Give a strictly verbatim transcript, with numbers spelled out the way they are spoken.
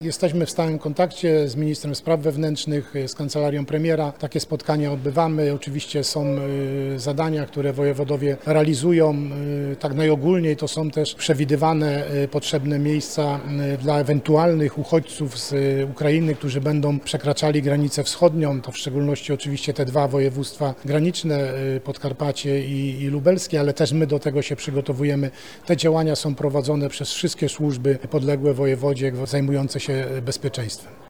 Jesteśmy w stałym kontakcie z ministrem spraw wewnętrznych, z kancelarią premiera. Takie spotkania odbywamy. Oczywiście są zadania, które wojewodowie realizują. Tak najogólniej to są też przewidywane potrzebne miejsca dla ewentualnych uchodźców z Ukrainy, którzy będą przekraczali granicę wschodnią. To w szczególności oczywiście te dwa województwa graniczne, Podkarpacie i, i lubelskie, ale też my do tego się przygotowujemy. Te działania są prowadzone przez wszystkie służby podległe wojewodzie zajmujące się bezpieczeństwem.